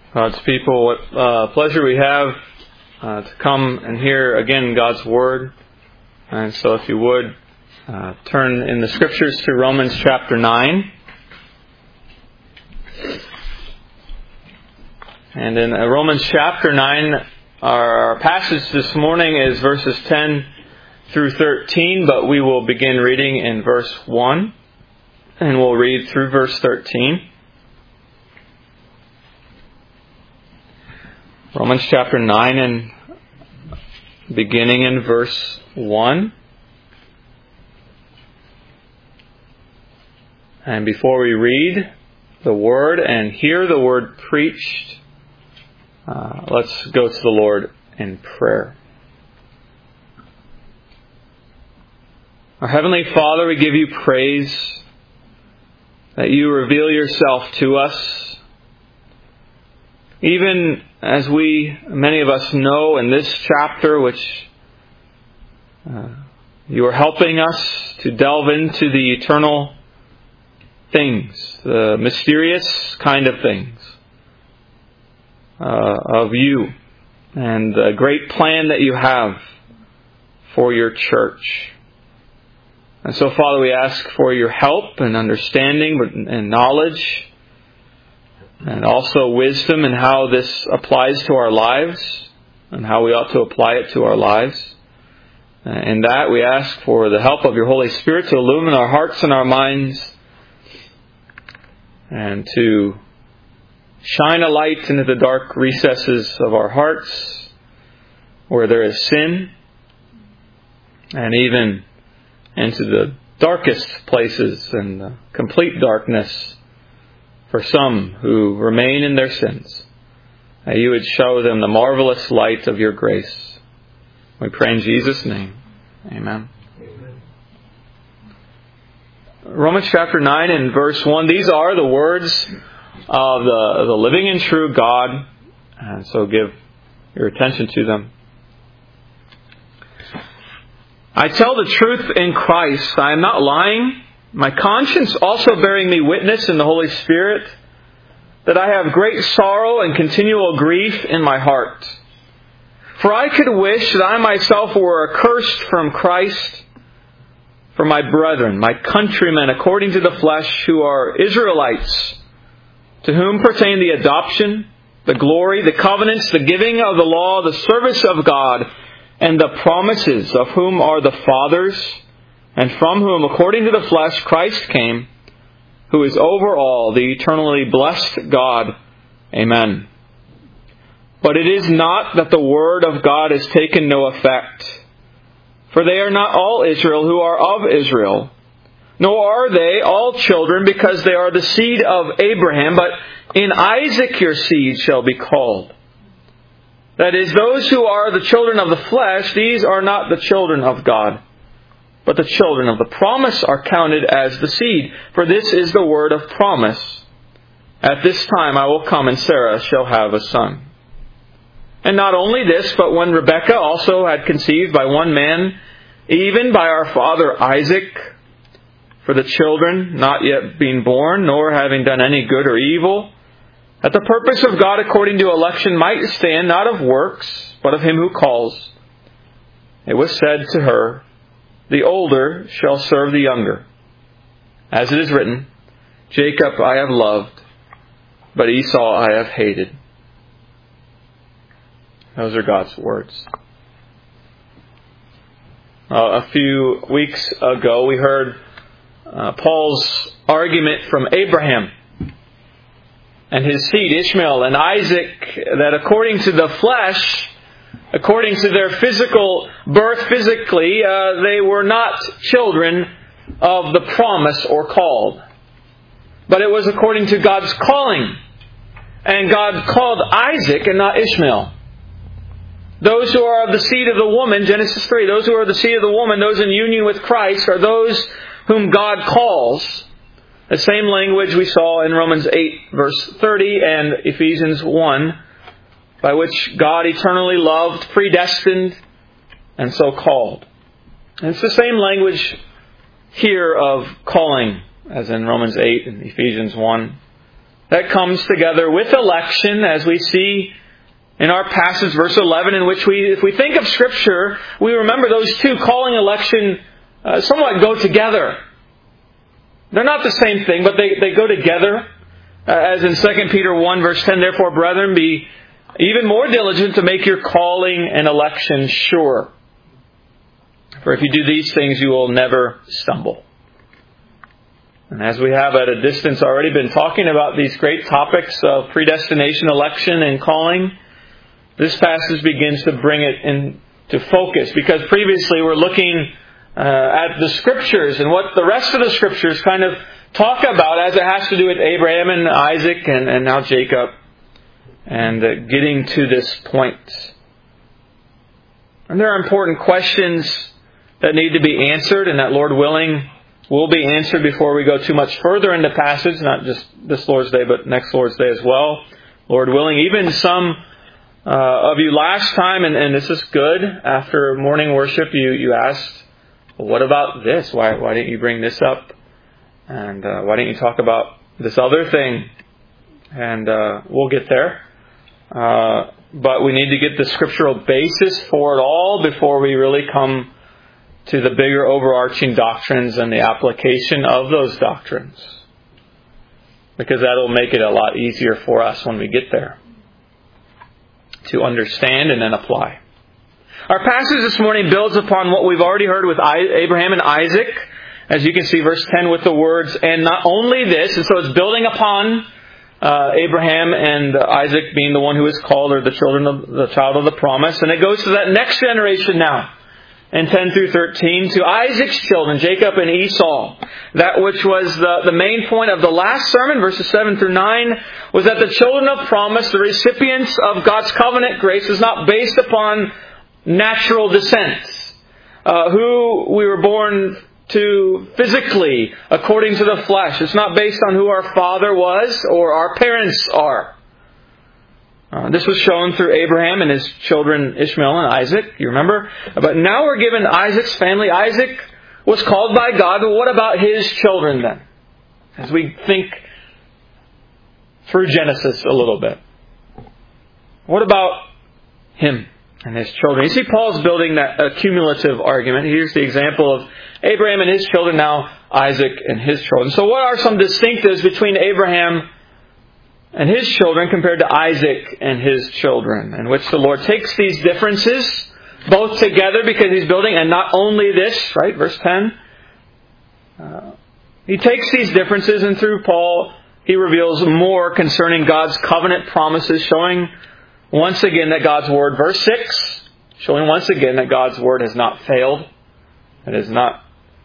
God's people, what pleasure we have to come and hear again God's Word. And so if you would, turn in the Scriptures to Romans chapter 9. And in Romans chapter 9, our passage this morning is verses 10 through 13, but we will begin reading in verse 1, and we'll read through verse 13. Romans chapter 9 and beginning in verse 1. And before we read the Word and hear the Word preached, let's go to the Lord in prayer. Our Heavenly Father, we give you praise that you reveal yourself to us. Even as many of us know in this chapter, which you are helping us to delve into the eternal things, the mysterious kind of things of you and the great plan that you have for your church. And so, Father, we ask for your help and understanding and knowledge, and also wisdom in how this applies to our lives and how we ought to apply it to our lives. In that, we ask for the help of your Holy Spirit to illumine our hearts and our minds and to shine a light into the dark recesses of our hearts where there is sin, and even into the darkest places and the complete darkness for some who remain in their sins, that you would show them the marvelous light of your grace. We pray in Jesus' name. Amen. Amen. Romans chapter 9 and verse 1. These are the words of the living and true God, and so give your attention to them. I tell the truth in Christ. I am not lying. My conscience also bearing me witness in the Holy Spirit that I have great sorrow and continual grief in my heart. For I could wish that I myself were accursed from Christ for my brethren, my countrymen according to the flesh, who are Israelites, to whom pertain the adoption, the glory, the covenants, the giving of the law, the service of God, and the promises, of whom are the fathers, and from whom, according to the flesh, Christ came, who is over all, the eternally blessed God. Amen. But it is not that the word of God has taken no effect. For they are not all Israel who are of Israel, nor are they all children, because they are the seed of Abraham, but in Isaac your seed shall be called. That is, those who are the children of the flesh, these are not the children of God, but the children of the promise are counted as the seed. For this is the word of promise. At this time I will come, and Sarah shall have a son. And not only this, but when Rebekah also had conceived by one man, even by our father Isaac, for the children not yet being born, nor having done any good or evil, that the purpose of God according to election might stand, not of works, but of him who calls, it was said to her, the older shall serve the younger. As it is written, Jacob I have loved, but Esau I have hated. Those are God's words. A few weeks ago we heard Paul's argument from Abraham and his seed, Ishmael and Isaac, that according to the flesh, according to their physical birth physically, they were not children of the promise or called. But it was according to God's calling. And God called Isaac and not Ishmael. Those who are of the seed of the woman, Genesis 3, those who are of the seed of the woman, those in union with Christ, are those whom God calls. The same language we saw in Romans 8, verse 30, and Ephesians 1, by which God eternally loved, predestined, and so called. And it's the same language here of calling, as in Romans 8 and Ephesians 1. that comes together with election, as we see in our passage, verse 11, in which if we think of Scripture, we remember those two, calling, election, somewhat go together. They're not the same thing, but they go together. As in 2 Peter 1, verse 10, therefore, brethren, be even more diligent to make your calling and election sure. For if you do these things, you will never stumble. And as we have at a distance already been talking about these great topics of predestination, election, and calling, this passage begins to bring it into focus, because previously we're looking at the Scriptures and what the rest of the Scriptures kind of talk about as it has to do with Abraham and Isaac and now Jacob, and getting to this point. And there are important questions that need to be answered, and that, Lord willing, will be answered before we go too much further in the passage, not just this Lord's Day, but next Lord's Day as well. Lord willing, even some of you last time, and this is good, after morning worship, you asked, well, what about this? Why didn't you bring this up? And why didn't you talk about this other thing? And we'll get there. But we need to get the scriptural basis for it all before we really come to the bigger overarching doctrines and the application of those doctrines. Because that'll make it a lot easier for us when we get there to understand and then apply. Our passage this morning builds upon what we've already heard with Abraham and Isaac. As you can see, verse 10 with the words, and not only this, and so it's building upon Abraham and Isaac being the one who is called, or the child of the promise. And it goes to that next generation now, in 10 through 13, to Isaac's children, Jacob and Esau. That which was the main point of the last sermon, verses 7 through 9, was that the children of promise, the recipients of God's covenant grace, is not based upon natural descent, who we were born to physically, according to the flesh. It's not based on who our father was or our parents are. This was shown through Abraham and his children Ishmael and Isaac, you remember? But now we're given Isaac's family. Isaac was called by God, but what about his children then? As we think through Genesis a little bit. What about him and his children? You see, Paul's building that cumulative argument. Here's the example of Abraham and his children, now Isaac and his children. So what are some distinctives between Abraham and his children compared to Isaac and his children, in which the Lord takes these differences both together because He's building, and not only this, right, verse 10. He takes these differences, and through Paul, he reveals more concerning God's covenant promises, showing once again that God's Word, verse 6, showing once again that God's Word has not failed. It's not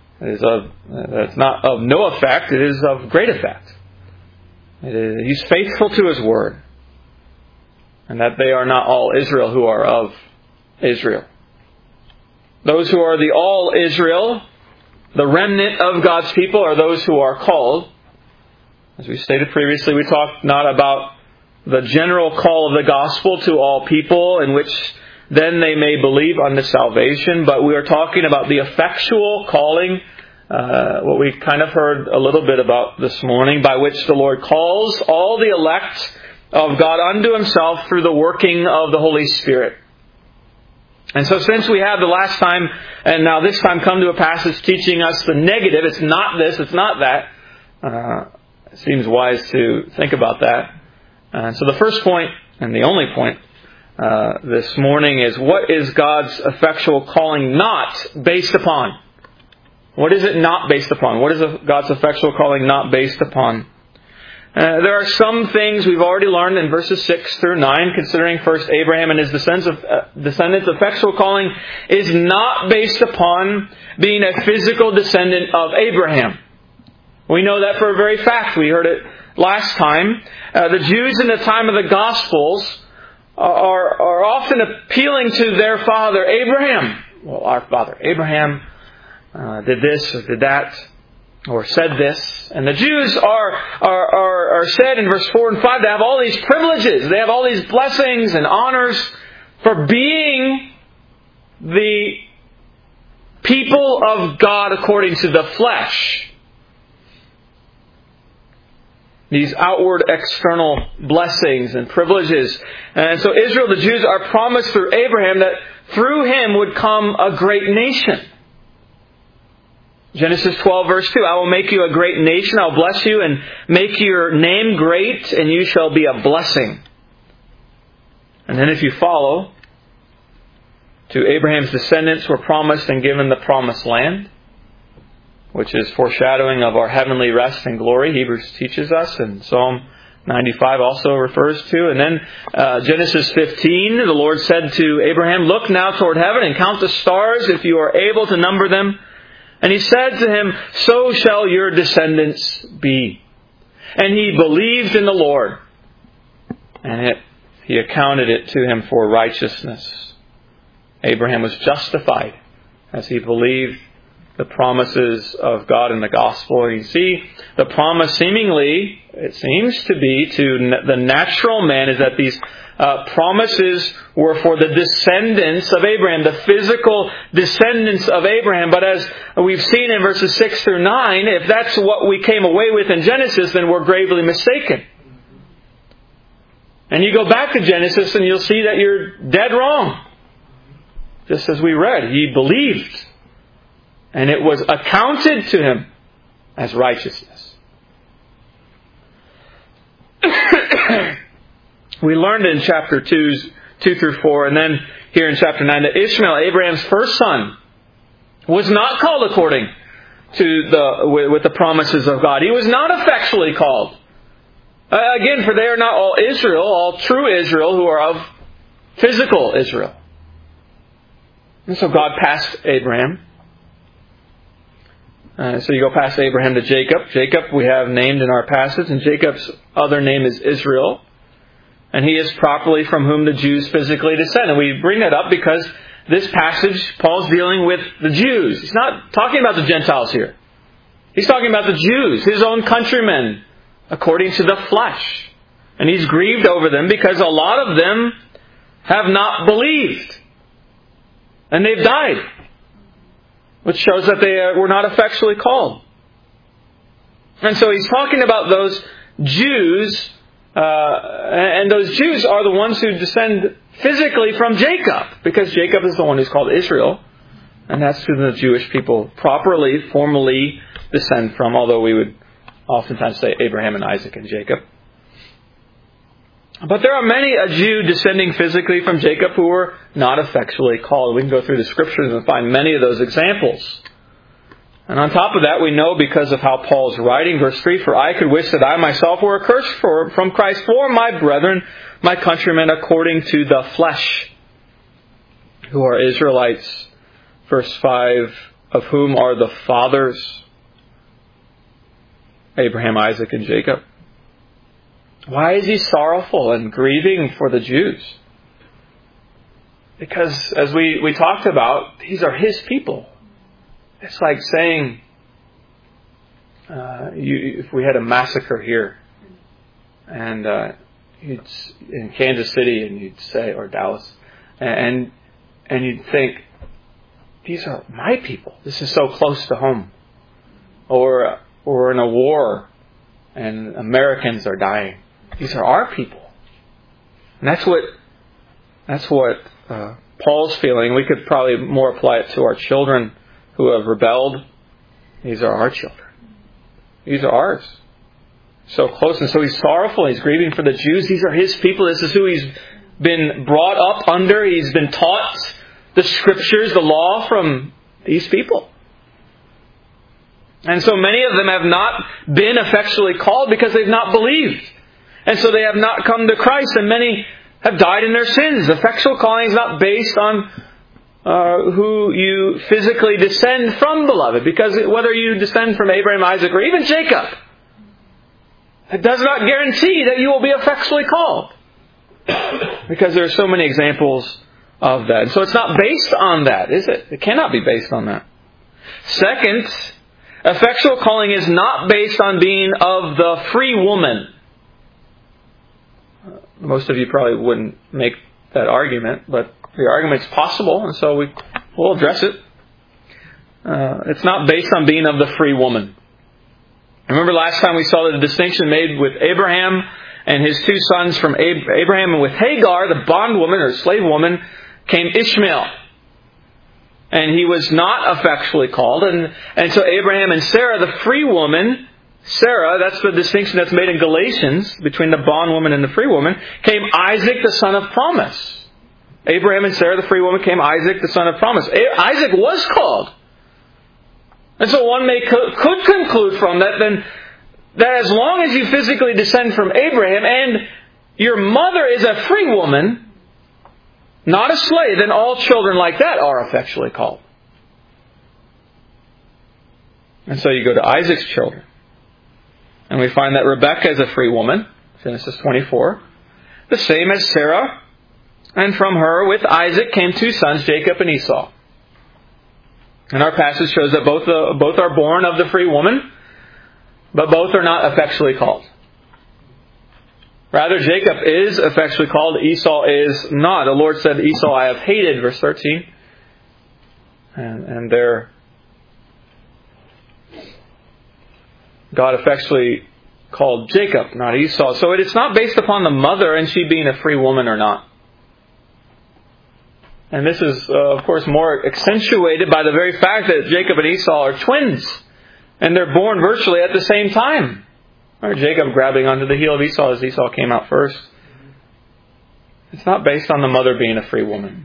of no effect, it is of great effect. He's faithful to His Word. And that they are not all Israel who are of Israel. Those who are the all Israel, the remnant of God's people, are those who are called. As we stated previously, we talked not about the general call of the gospel to all people, in which then they may believe unto salvation, but we are talking about the effectual calling, what we kind of heard a little bit about this morning, by which the Lord calls all the elect of God unto Himself through the working of the Holy Spirit. And so since we have the last time, and now this time, come to a passage teaching us the negative, it's not this, it's not that, it seems wise to think about that. And so the first point, and the only point this morning, is what is God's effectual calling not based upon? What is it not based upon? What is God's effectual calling not based upon? There are some things we've already learned in verses 6 through 9, considering first Abraham and his descendants. Effectual calling is not based upon being a physical descendant of Abraham. We know that for a very fact. We heard it last time. The Jews in the time of the Gospels are often appealing to their father Abraham. Well, our father Abraham did this or did that, or said this. And the Jews are said in verse 4 and 5 to have all these privileges. They have all these blessings and honors for being the people of God according to the flesh. these outward external blessings and privileges. And so Israel, the Jews, are promised through Abraham that through him would come a great nation. Genesis 12 verse 2, I will make you a great nation, I will bless you and make your name great, and you shall be a blessing. And then if you follow, to Abraham's descendants were promised and given the promised land, which is foreshadowing of our heavenly rest and glory, Hebrews teaches us, and Psalm 95 also refers to. And then Genesis 15, the Lord said to Abraham, look now toward heaven and count the stars if you are able to number them. And He said to him, so shall your descendants be. And he believed in the Lord, and He accounted it to him for righteousness. Abraham was justified as he believed the promises of God in the gospel. And you see, the promise seemingly, it seems to be to the natural man, is that these promises were for the descendants of Abraham, the physical descendants of Abraham. But as we've seen in verses 6 through 9, if that's what we came away with in Genesis, then we're gravely mistaken. And you go back to Genesis and you'll see that you're dead wrong. Just as we read, he believed, and it was accounted to him as righteousness. We learned in chapter 2 through 4, and then here in chapter 9, that Ishmael, Abraham's first son, was not called according to with the promises of God. He was not effectually called. Again, for they are not all Israel, all true Israel, who are of physical Israel. And so God passed Abraham. So you go past Abraham to Jacob. Jacob we have named in our passage, and Jacob's other name is Israel. And he is properly from whom the Jews physically descend. And we bring that up because this passage, Paul's dealing with the Jews. He's not talking about the Gentiles here. He's talking about the Jews, his own countrymen, according to the flesh. And he's grieved over them because a lot of them have not believed. And they've died. Which shows that they were not effectually called. And so he's talking about those Jews, and those Jews are the ones who descend physically from Jacob, because Jacob is the one who's called Israel, and that's who the Jewish people properly, formally descend from, although we would oftentimes say Abraham and Isaac and Jacob. But there are many a Jew descending physically from Jacob who were not effectually called. We can go through the Scriptures and find many of those examples. And on top of that, we know because of how Paul's writing, verse 3, for I could wish that I myself were accursed from Christ for my brethren, my countrymen, according to the flesh, who are Israelites. Verse 5, of whom are the fathers, Abraham, Isaac, and Jacob. Why is he sorrowful and grieving for the Jews? Because, as we talked about, these are his people. It's like saying, if we had a massacre here, and in Kansas City, and you'd say, or Dallas, and you'd think, these are my people. This is so close to home. Or in a war, and Americans are dying. These are our people. And that's what Paul's feeling. We could probably more apply it to our children who have rebelled. These are our children. These are ours. So close. And so he's sorrowful. He's grieving for the Jews. These are his people. This is who he's been brought up under. He's been taught the Scriptures, the law from these people. And so many of them have not been effectually called because they've not believed. And so they have not come to Christ, and many have died in their sins. Effectual calling is not based on who you physically descend from, beloved. Because whether you descend from Abraham, Isaac, or even Jacob, it does not guarantee that you will be effectually called. Because there are so many examples of that. And so it's not based on that, is it? It cannot be based on that. Second, effectual calling is not based on being of the free woman. Most of you probably wouldn't make that argument, but the argument's possible, and so we'll address it. It's not based on being of the free woman. Remember last time we saw the distinction made with Abraham and his two sons from Abraham, and with Hagar, the bondwoman or slave woman, came Ishmael. And he was not effectually called. And so Abraham and Sarah, the free woman, Sarah, that's the distinction that's made in Galatians between the bondwoman and the free woman, came Isaac, the son of promise. Abraham and Sarah, the free woman, came Isaac, the son of promise. Isaac was called. And so one could conclude from that then that as long as you physically descend from Abraham and your mother is a free woman, not a slave, then all children like that are effectually called. And so you go to Isaac's children. And we find that Rebekah is a free woman, Genesis 24, the same as Sarah. And from her, with Isaac, came two sons, Jacob and Esau. And our passage shows that both are born of the free woman, but both are not effectually called. Rather, Jacob is effectually called, Esau is not. The Lord said, Esau I have hated, verse 13. And there, God effectually called Jacob, not Esau. So it's not based upon the mother and she being a free woman or not. And this is, of course, more accentuated by the very fact that Jacob and Esau are twins. And they're born virtually at the same time. Or Jacob grabbing onto the heel of Esau as Esau came out first. It's not based on the mother being a free woman.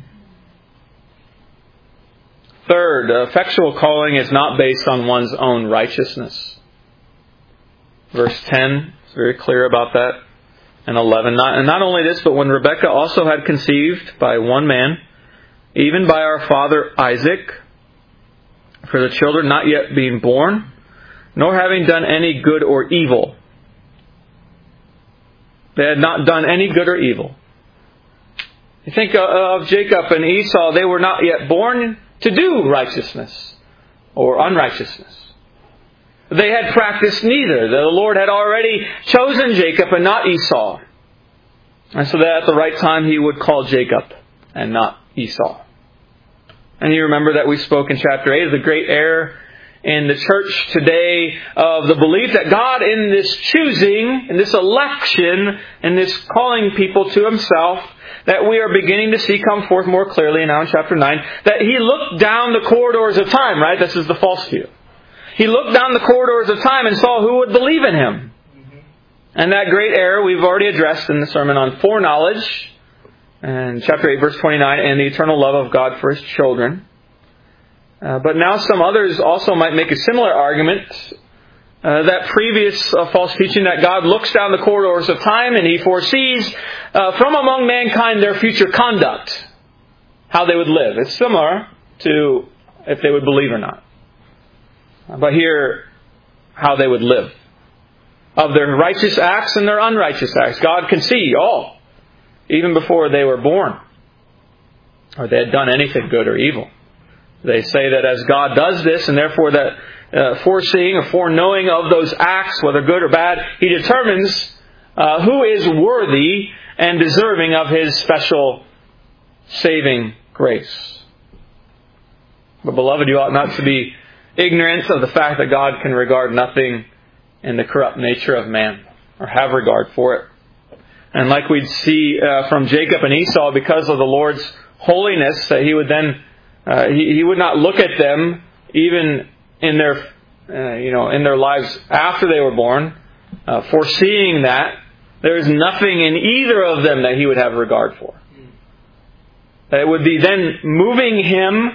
Third, effectual calling is not based on one's own righteousness. Verse 10 is very clear about that. And 11. And not only this, but when Rebekah also had conceived by one man, even by our father Isaac, for the children not yet being born, nor having done any good or evil. They had not done any good or evil. You think of Jacob and Esau, they were not yet born to do righteousness or unrighteousness. They had practiced neither. The Lord had already chosen Jacob and not Esau. And so that at the right time He would call Jacob and not Esau. And you remember that we spoke in chapter 8 of the great error in the church today of the belief that God in this choosing, in this election, in this calling people to Himself, that we are beginning to see come forth more clearly now in chapter 9, that He looked down the corridors of time, right? This is the false view. He looked down the corridors of time and saw who would believe in Him. And that great error we've already addressed in the sermon on foreknowledge, and chapter 8, verse 29, and the eternal love of God for His children. But now some others also might make a similar argument, that previous false teaching that God looks down the corridors of time and He foresees from among mankind their future conduct, how they would live. It's similar to if they would believe or not. But here, how they would live. Of their righteous acts and their unrighteous acts. God can see all, even before they were born, or they had done anything good or evil. They say that as God does this, and therefore that foreseeing or foreknowing of those acts, whether good or bad, He determines who is worthy and deserving of His special saving grace. But beloved, you ought not to be ignorant of the fact that God can regard nothing in the corrupt nature of man, or have regard for it. And like we'd see from Jacob and Esau, because of the Lord's holiness, that He would then He would not look at them even in their in their lives after they were born, foreseeing that there is nothing in either of them that He would have regard for. That it would be then moving Him,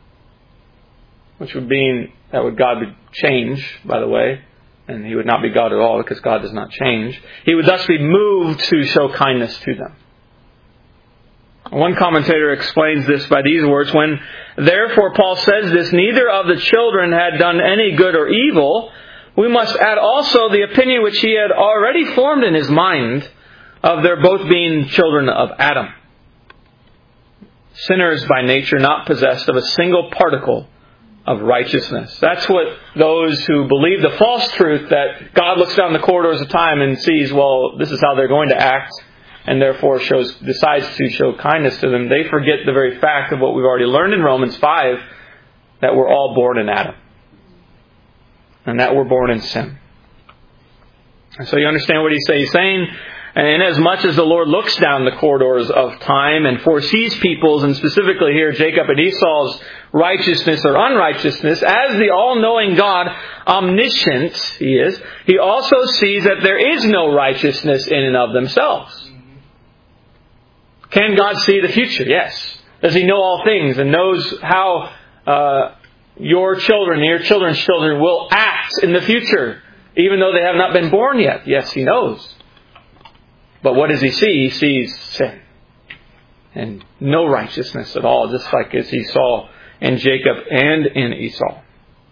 which would mean that God would change, by the way, and He would not be God at all because God does not change. He would thus be moved to show kindness to them. One commentator explains this by these words, when therefore Paul says this, neither of the children had done any good or evil, we must add also the opinion which he had already formed in his mind of their both being children of Adam. Sinners by nature, not possessed of a single particle of righteousness. That's what those who believe the false truth that God looks down the corridors of time and sees, well, this is how they're going to act, and therefore decides to show kindness to them. They forget the very fact of what we've already learned in Romans 5, that we're all born in Adam. And that we're born in sin. And so you understand what he's saying? He's saying, and as much as the Lord looks down the corridors of time and foresees people's, and specifically here Jacob and Esau's righteousness or unrighteousness, as the all-knowing God, omniscient He is, He also sees that there is no righteousness in and of themselves. Can God see the future? Yes. Does He know all things and knows how your children and your children's children will act in the future, even though they have not been born yet? Yes, He knows. But what does He see? He sees sin and no righteousness at all, just like as He saw in Jacob and in Esau.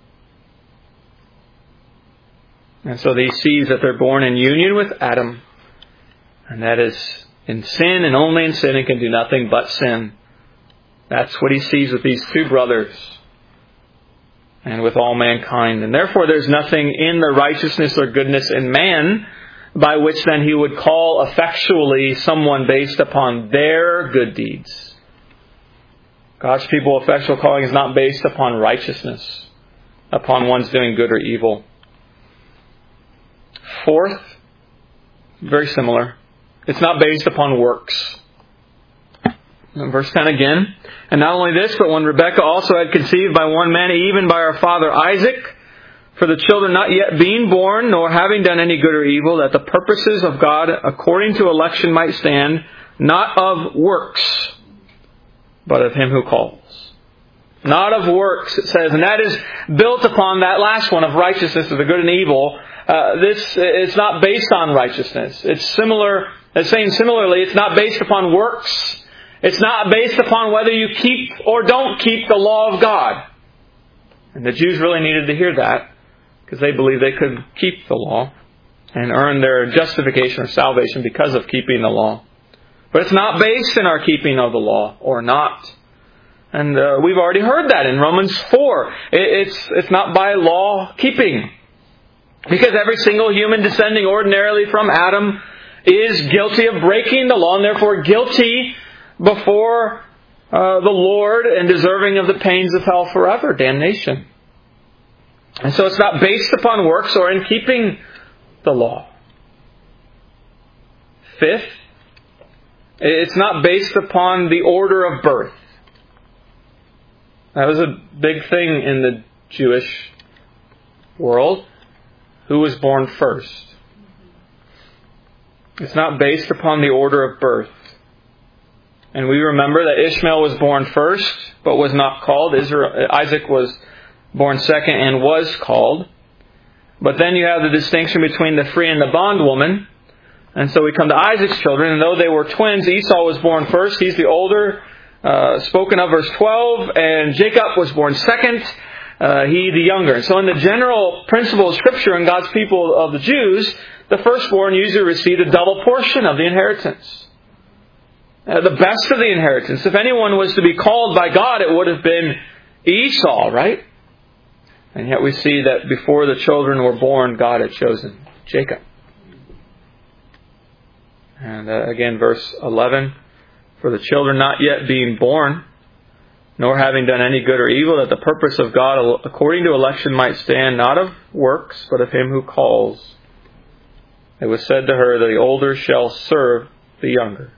And so He sees that they're born in union with Adam, and that is in sin and only in sin, and can do nothing but sin. That's what He sees with these two brothers and with all mankind. And therefore there's nothing in the righteousness or goodness in man by which then He would call effectually someone based upon their good deeds. God's people, effectual calling is not based upon righteousness, upon one's doing good or evil. Fourth, very similar, it's not based upon works. Verse 10 again. And not only this, but when Rebekah also had conceived by one man, even by our father Isaac, for the children not yet being born, nor having done any good or evil, that the purposes of God according to election might stand, not of works, but of Him who calls. Not of works, it says, and that is built upon that last one of righteousness of the good and evil. This is not based on righteousness. It's similar, it's saying similarly, it's not based upon works. It's not based upon whether you keep or don't keep the law of God. And the Jews really needed to hear that, because they believed they could keep the law and earn their justification or salvation because of keeping the law. But it's not based in our keeping of the law, or not. And we've already heard that in Romans 4. It's not by law keeping. Because every single human descending ordinarily from Adam is guilty of breaking the law, and therefore guilty before the Lord and deserving of the pains of hell forever, damnation. And so it's not based upon works or in keeping the law. Fifth, it's not based upon the order of birth. That was a big thing in the Jewish world. Who was born first? It's not based upon the order of birth. And we remember that Ishmael was born first, but was not called. Isaac was born second and was called. But then you have the distinction between the free and the bondwoman. And so we come to Isaac's children, and though they were twins, Esau was born first. He's the older, spoken of verse 12, and Jacob was born second, he the younger. And so in the general principle of Scripture and God's people of the Jews, the firstborn usually received a double portion of the inheritance. The best of the inheritance. If anyone was to be called by God, it would have been Esau, right? And yet we see that before the children were born, God had chosen Jacob. And again, verse 11, for the children not yet being born, nor having done any good or evil, that the purpose of God according to election might stand, not of works, but of Him who calls. It was said to her, the older shall serve the younger.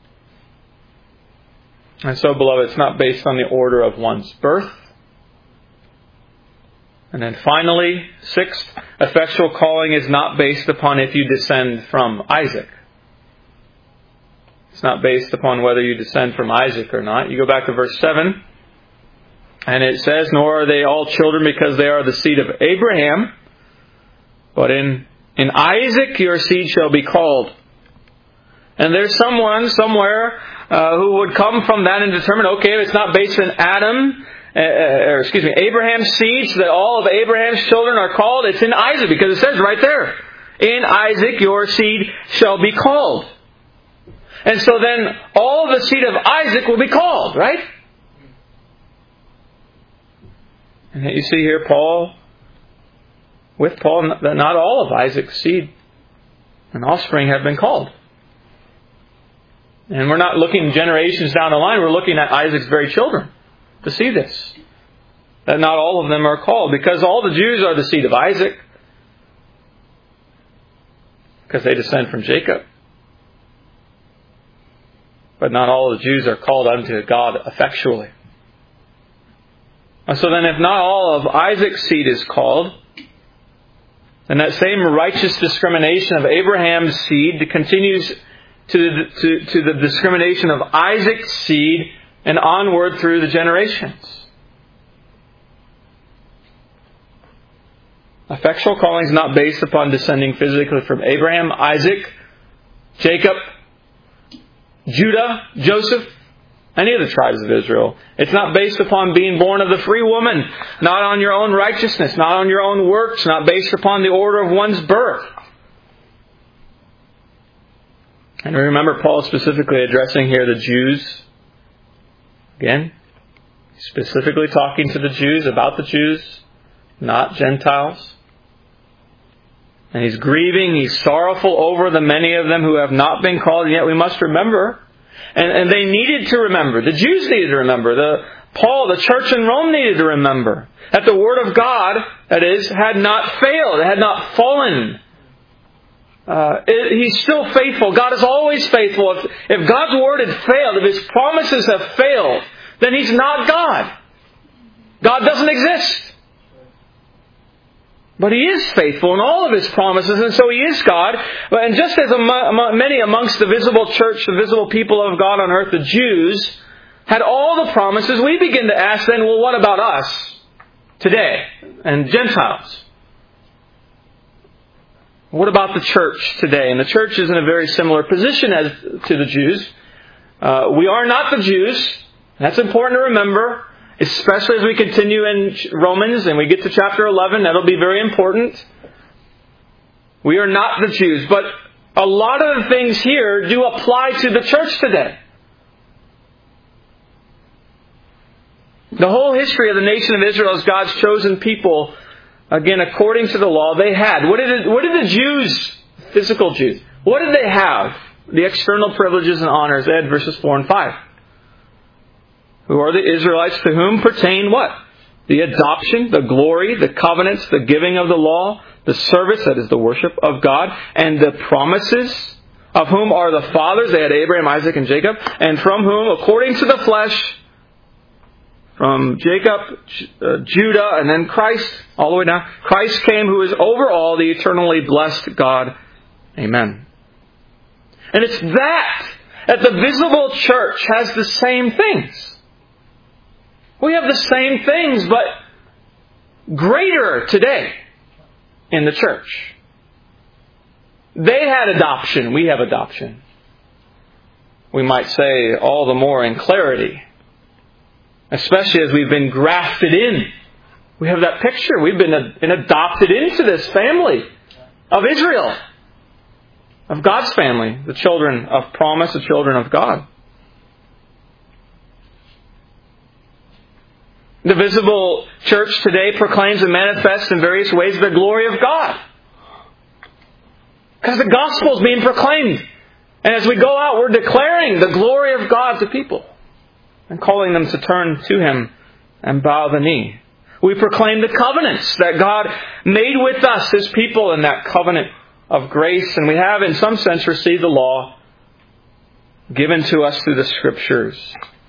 And so, beloved, it's not based on the order of one's birth. And then finally, sixth, effectual calling is not based upon if you descend from Isaac. It's not based upon whether you descend from Isaac or not. You go back to verse 7, and it says, nor are they all children because they are the seed of Abraham, but in Isaac your seed shall be called. And there's someone somewhere who would come from that and determine, okay, it's not based on Abraham's seed, so that all of Abraham's children are called. It's in Isaac, because it says right there, in Isaac your seed shall be called. And so then all of the seed of Isaac will be called, right? And you see here with Paul, that not all of Isaac's seed and offspring have been called. And we're not looking generations down the line, we're looking at Isaac's very children to see this. That not all of them are called, because all the Jews are the seed of Isaac. because they descend from Jacob. But not all the Jews are called unto God effectually. And so then if not all of Isaac's seed is called, then that same righteous discrimination of Abraham's seed continues to the discrimination of Isaac's seed and onward through the generations. Effectual calling is not based upon descending physically from Abraham, Isaac, Jacob, Judah, Joseph, any of the tribes of Israel. It's not based upon being born of the free woman, not on your own righteousness, not on your own works, not based upon the order of one's birth. And remember Paul specifically addressing here the Jews. Again, specifically talking to the Jews, about the Jews, not Gentiles. And he's grieving, he's sorrowful over the many of them who have not been called, and yet we must remember. And they needed to remember. The Jews needed to remember. The church in Rome needed to remember that the Word of God, that is, had not failed. It had not fallen. He's still faithful. God is always faithful. If God's Word had failed, if His promises have failed, then He's not God. God doesn't exist. But He is faithful in all of His promises, and so He is God. And just as many amongst the visible church, the visible people of God on earth, the Jews, had all the promises, we begin to ask then, well, what about us today and Gentiles? What about the church today? And the church is in a very similar position as to the Jews. We are not the Jews. That's important to remember. Especially as we continue in Romans and we get to chapter 11, that'll be very important. We are not the Jews, but a lot of the things here do apply to the church today. The whole history of the nation of Israel as God's chosen people, again, according to the law, they had. What did the Jews, physical Jews, what did they have? The external privileges and honors. They had verses 4 and 5. Who are the Israelites, to whom pertain what? The adoption, the glory, the covenants, the giving of the law, the service, that is the worship of God, and the promises, of whom are the fathers. They had Abraham, Isaac, and Jacob, and from whom, according to the flesh, from Jacob, Judah, and then Christ, all the way down, Christ came, who is over all, the eternally blessed God. Amen. And it's that the visible church has the same things. We have the same things, but greater today in the church. They had adoption. We have adoption. We might say all the more in clarity. Especially as we've been grafted in. We have that picture. We've been adopted into this family of Israel. Of God's family. The children of promise, the children of God. The visible church today proclaims and manifests in various ways the glory of God. Because the gospel is being proclaimed. And as we go out, we're declaring the glory of God to people. And calling them to turn to Him and bow the knee. We proclaim the covenants that God made with us, His people, in that covenant of grace. And we have, in some sense, received the law given to us through the Scriptures.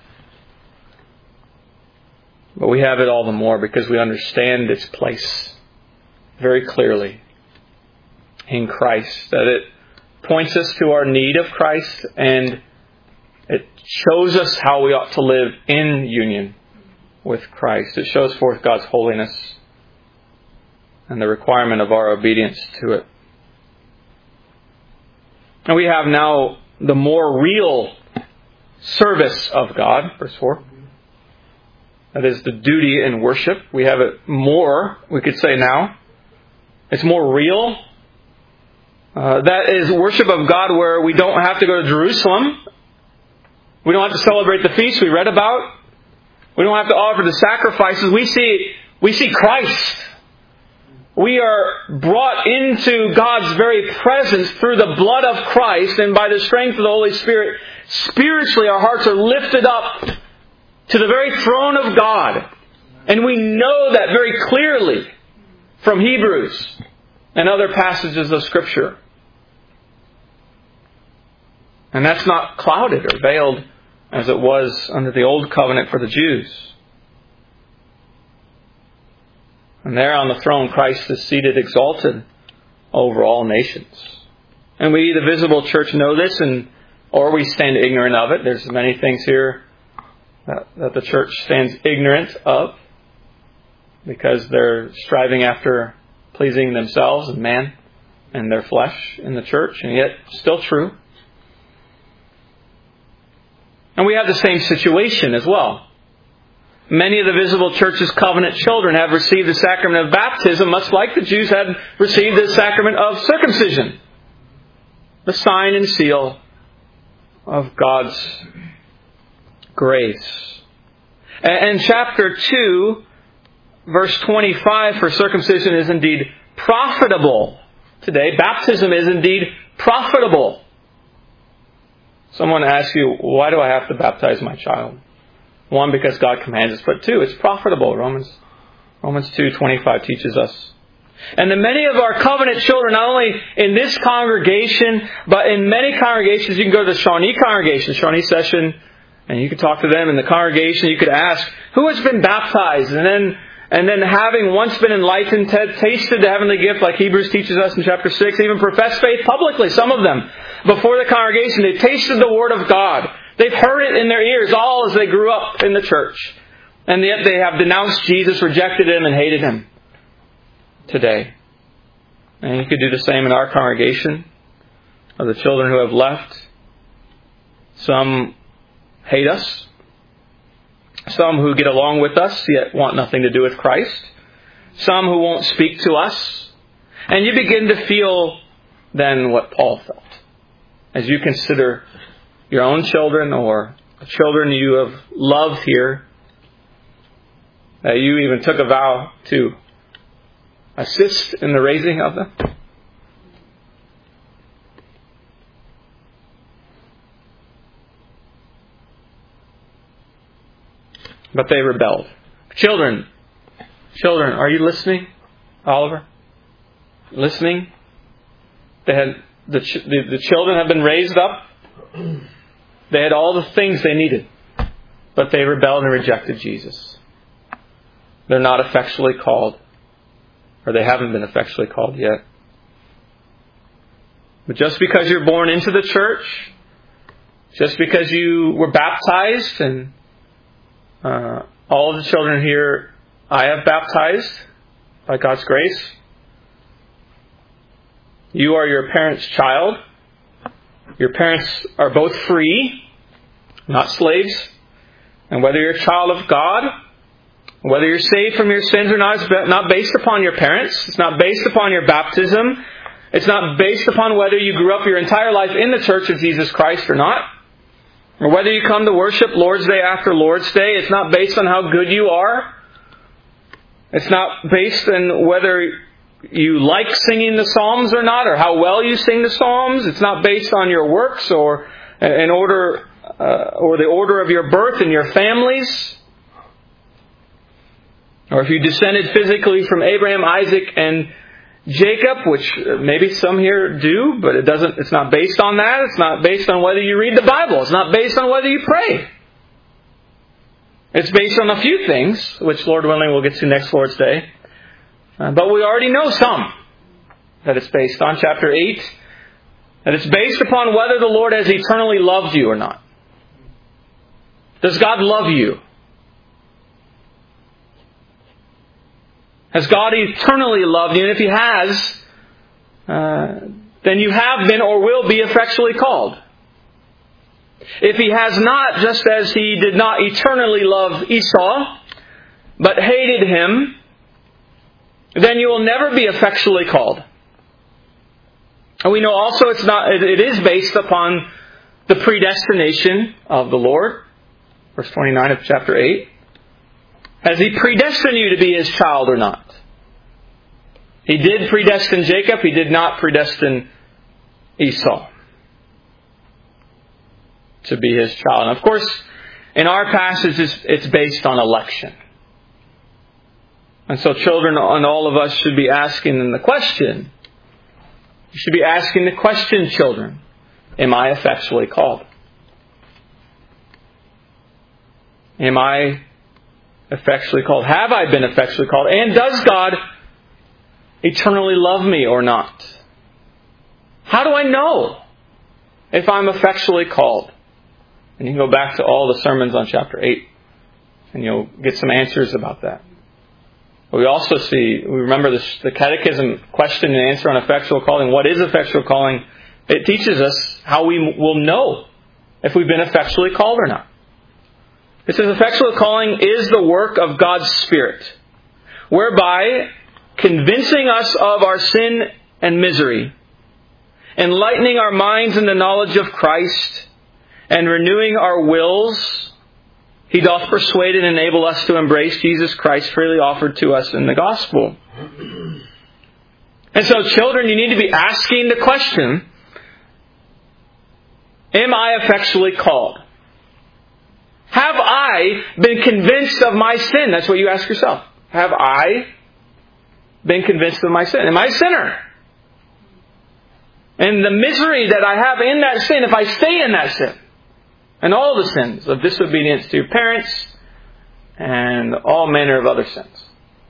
But we have it all the more because we understand its place very clearly in Christ. That it points us to our need of Christ and it shows us how we ought to live in union with Christ. It shows forth God's holiness and the requirement of our obedience to it. And we have now the more real service of God, verse 4. That is the duty in worship. We have it more, we could say now. It's more real. That is worship of God where we don't have to go to Jerusalem. We don't have to celebrate the feast we read about. We don't have to offer the sacrifices. We see Christ. We are brought into God's very presence through the blood of Christ, and by the strength of the Holy Spirit, spiritually our hearts are lifted up to the very throne of God. And we know that very clearly from Hebrews and other passages of Scripture. And that's not clouded or veiled as it was under the old covenant for the Jews. And there on the throne, Christ is seated exalted over all nations. And we, the visible church, know this, or we stand ignorant of it. There's many things here that the church stands ignorant of because they're striving after pleasing themselves and man and their flesh in the church, and yet still true. And we have the same situation as well. Many of the visible church's covenant children have received the sacrament of baptism, much like the Jews had received the sacrament of circumcision, the sign and seal of God's grace. And chapter 2, verse 25, for circumcision is indeed profitable. Today, baptism is indeed profitable. Someone asks you, why do I have to baptize my child? One, because God commands us, but two, it's profitable. Romans 2:25 teaches us. And then many of our covenant children, not only in this congregation, but in many congregations, you can go to the Shawnee congregation, Shawnee session, and you can talk to them in the congregation. You could ask, who has been baptized? And then having once been enlightened, tasted the heavenly gift, like Hebrews teaches us in chapter 6, even professed faith publicly, some of them, before the congregation. They've tasted the Word of God. They've heard it in their ears all as they grew up in the church. And yet they have denounced Jesus, rejected Him, and hated Him today. And you could do the same in our congregation of the children who have left. Some hate us. Some who get along with us yet want nothing to do with Christ. Some who won't speak to us. And you begin to feel then what Paul felt as you consider your own children or the children you have loved here, that you even took a vow to assist in the raising of them. But they rebelled. Children, are you listening, Oliver? Listening? The children have been raised up. They had all the things they needed, but they rebelled and rejected Jesus. They're not effectually called, or they haven't been effectually called yet. But just because you're born into the church, just because you were baptized, and all of the children here I have baptized by God's grace, you are your parents' child. Your parents are both free, not slaves. And whether you're a child of God, whether you're saved from your sins or not, it's not based upon your parents. It's not based upon your baptism. It's not based upon whether you grew up your entire life in the church of Jesus Christ or not. Or whether you come to worship Lord's Day after Lord's Day. It's not based on how good you are. It's not based on whether you like singing the Psalms or not, or how well you sing the Psalms. It's not based on your works or the order of your birth and your families. Or if you descended physically from Abraham, Isaac, and Jacob, which maybe some here do, but it's not based on that. It's not based on whether you read the Bible. It's not based on whether you pray. It's based on a few things, which Lord willing we'll get to next Lord's Day. But we already know some that it's based on. Chapter 8, that it's based upon whether the Lord has eternally loved you or not. Does God love you? Has God eternally loved you? And if He has, then you have been or will be effectually called. If He has not, just as He did not eternally love Esau, but hated him, then you will never be effectually called. And we know also it is based upon the predestination of the Lord. Verse 29 of chapter 8. Has He predestined you to be His child or not? He did predestine Jacob. He did not predestine Esau to be His child. And of course, in our passage, it's based on election. And so children and all of us should be asking the question. You should be asking the question, children. Am I effectually called? Am I effectually called? Have I been effectually called? And does God eternally love me or not? How do I know if I'm effectually called? And you can go back to all the sermons on chapter 8 and you'll get some answers about that. But we also see, we remember the catechism question and answer on effectual calling. What is effectual calling? It teaches us how we will know if we've been effectually called or not. It says effectual calling is the work of God's Spirit, whereby convincing us of our sin and misery, enlightening our minds in the knowledge of Christ, and renewing our wills, He doth persuade and enable us to embrace Jesus Christ freely offered to us in the gospel. And so, children, you need to be asking the question, am I effectually called? Have I been convinced of my sin? That's what you ask yourself. Have I been convinced of my sin? Am I a sinner? And the misery that I have in that sin, if I stay in that sin, and all the sins of disobedience to your parents, and all manner of other sins.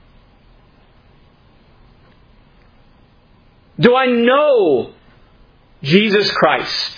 Do I know Jesus Christ?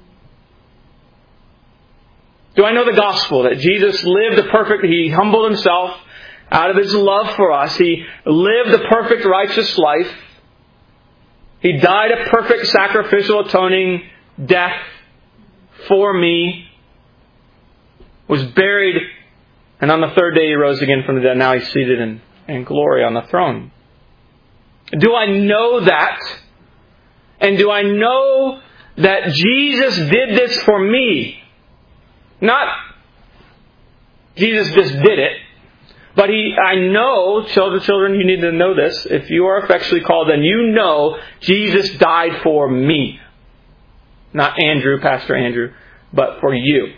Do I know the gospel that Jesus lived a perfect, He humbled Himself out of His love for us. He lived a perfect righteous life. He died a perfect sacrificial atoning death for me. Was buried, and on the third day He rose again from the dead. Now He's seated in glory on the throne. Do I know that? And do I know that Jesus did this for me? Not Jesus just did it, but I know, children, you need to know this. If you are effectually called, then you know Jesus died for me. Not Andrew, Pastor Andrew, but for you.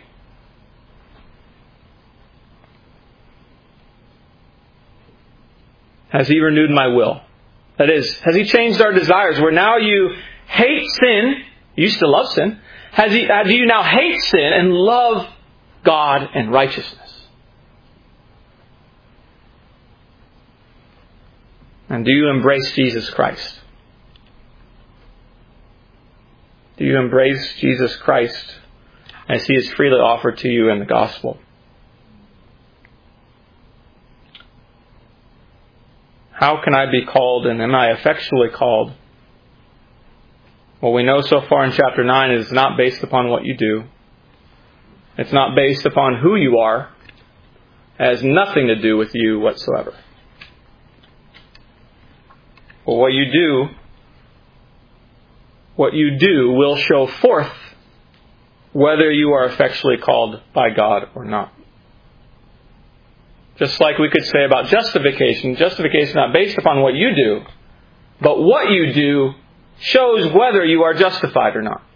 Has He renewed my will? That is, has He changed our desires? Where now you hate sin, you used to love sin. Do you now hate sin and love God and righteousness? And do you embrace Jesus Christ? Do you embrace Jesus Christ as He is freely offered to you in the gospel? How can I be called, and am I effectually called? What we know so far in chapter 9 is not based upon what you do. It's not based upon who you are. It has nothing to do with you whatsoever. But what you do will show forth whether you are effectually called by God or not. Just like we could say about justification. Justification is not based upon what you do, but what you do shows whether you are justified or not.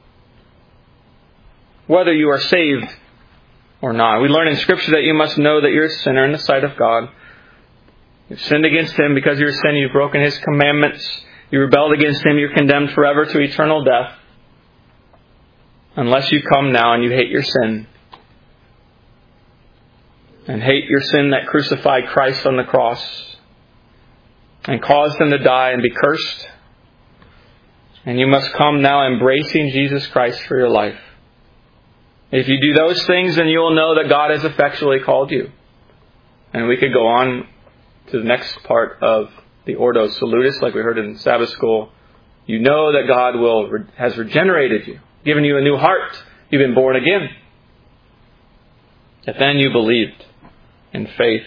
Whether you are saved or not. We learn in Scripture that you must know that you're a sinner in the sight of God. You've sinned against Him because of your sin. You've broken His commandments. You rebelled against Him. You're condemned forever to eternal death. Unless you come now and you hate your sin. And hate your sin that crucified Christ on the cross and caused Him to die and be cursed. And you must come now embracing Jesus Christ for your life. If you do those things, then you will know that God has effectually called you. And we could go on to the next part of the Ordo Salutis, like we heard in Sabbath school. You know that God has regenerated you, given you a new heart. You've been born again. That then you believed in faith.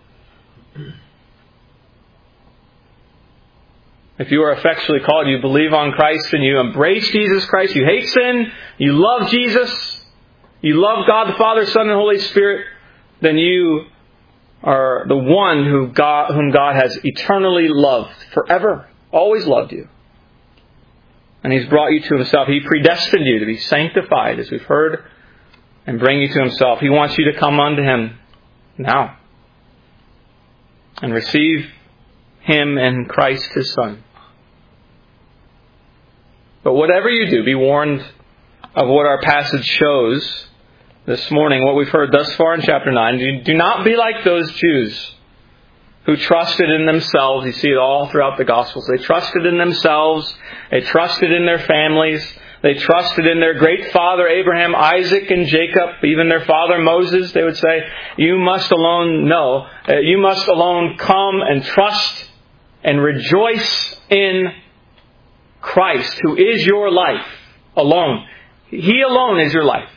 If you are effectually called, you believe on Christ and you embrace Jesus Christ, you hate sin, you love Jesus, you love God the Father, Son, and Holy Spirit, then you are the one whom God has eternally loved forever, always loved you. And He's brought you to Himself. He predestined you to be sanctified, as we've heard, and bring you to Himself. He wants you to come unto Him now and receive Him and Christ His Son. But whatever you do, be warned of what our passage shows this morning, what we've heard thus far in chapter 9. Do not be like those Jews who trusted in themselves. You see it all throughout the Gospels. They trusted in themselves. They trusted in their families. They trusted in their great father Abraham, Isaac, and Jacob, even their father Moses. They would say, you must alone know. You must alone come and trust and rejoice in Christ, who is your life alone. He alone is your life.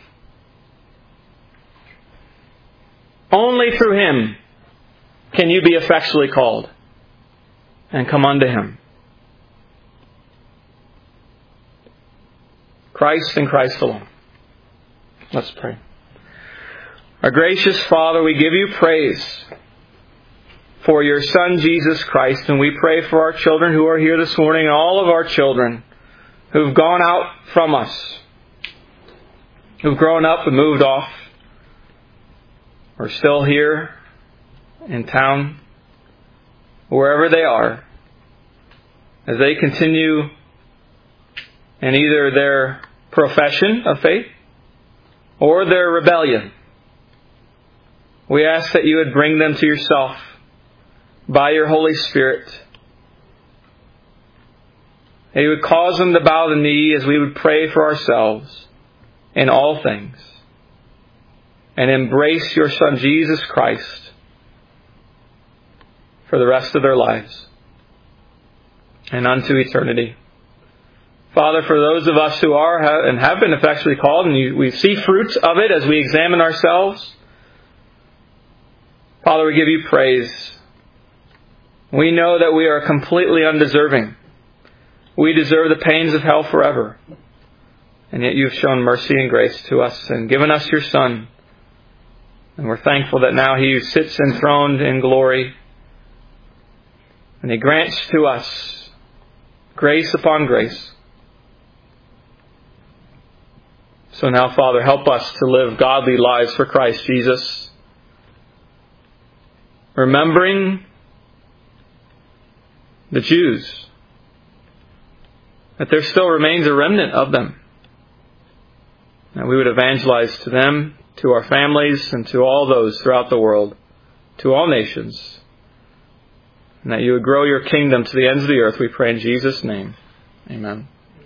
Only through Him can you be effectually called and come unto Him. Christ and Christ alone. Let's pray. Our gracious Father, we give you praise for your Son, Jesus Christ, and we pray for our children who are here this morning, and all of our children who've gone out from us, who've grown up and moved off, or still here in town, wherever they are, as they continue in either their profession of faith or their rebellion. We ask that you would bring them to yourself by your Holy Spirit. That you would cause them to bow the knee as we would pray for ourselves in all things, and embrace your Son Jesus Christ for the rest of their lives and unto eternity. Father, for those of us who are and have been effectually called, and we see fruits of it as we examine ourselves, Father, we give you praise. We know that we are completely undeserving. We deserve the pains of hell forever. And yet you've shown mercy and grace to us and given us your Son. And we're thankful that now He sits enthroned in glory. And He grants to us grace upon grace. So now, Father, help us to live godly lives for Christ Jesus, remembering the Jews, that there still remains a remnant of them. That we would evangelize to them, to our families, and to all those throughout the world, to all nations. And that you would grow your kingdom to the ends of the earth, we pray in Jesus' name. Amen.